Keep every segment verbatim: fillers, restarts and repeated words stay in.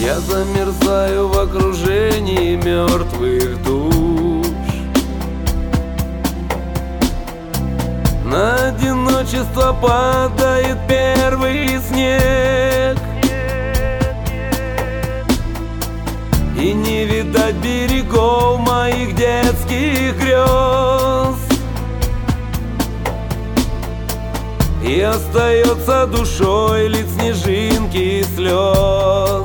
Я замерзаю в окружении мертвых душ. На одиночество падает первый снег, и не видать берегов моих детских грез. И остается душой лить снежинки и слез.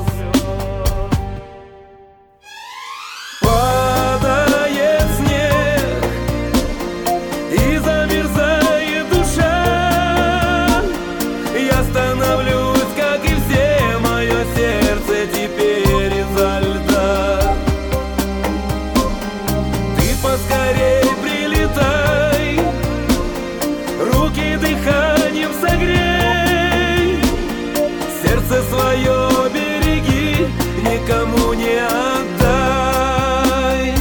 Падает снег, и замерзает душа. Я становлюсь, как и все, мое сердце теперь изо льда. Ты поскорей прилетай, руки дыханием согрей, сердце свое береги, никому не отдай.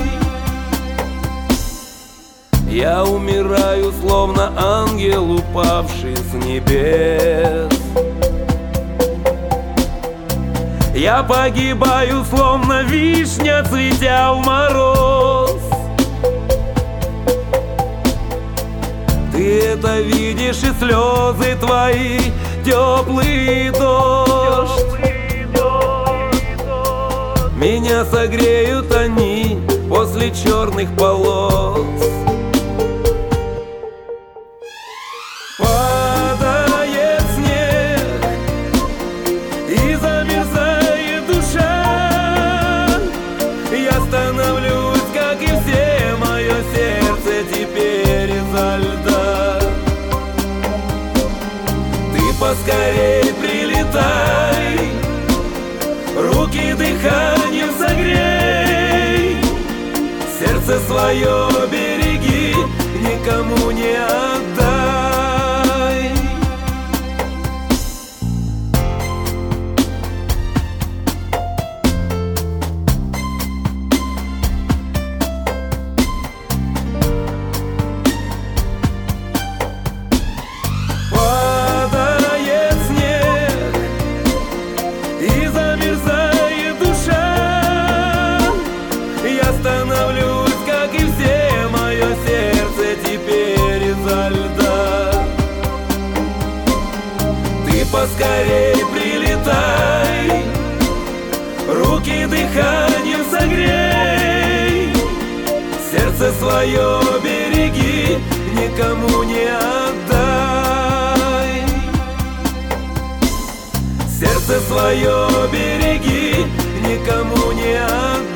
Я умираю, словно ангел, упавший с небес. Я погибаю, словно вишня, цветя в мороз. Ты это видишь, и слезы твои, теплый дождь. Меня согреют они после черных полос. Падает снег, и замерзает душа. Я становлюсь, как и все, мое сердце теперь изо льда. Ты поскорей прилетай, руки дыханием согрей, сердце свое береги, никому не отдай. Падает снег, и замерзает душа. Я становлюсь, как и все, мое сердце теперь изо льда. Ты поскорей прилетай, руки дыханием согрей, сердце свое береги, никому не отдай. Сердце свое береги, никому не отдай.